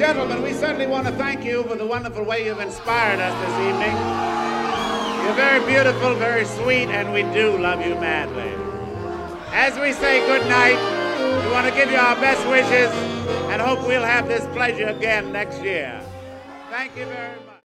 gentlemen, we certainly want to thank you for the wonderful way you've inspired us this evening. You're very beautiful, very sweet, and we do love you madly. As we say good night, we want to give you our best wishes and hope we'll have this pleasure again next year. Thank you very much.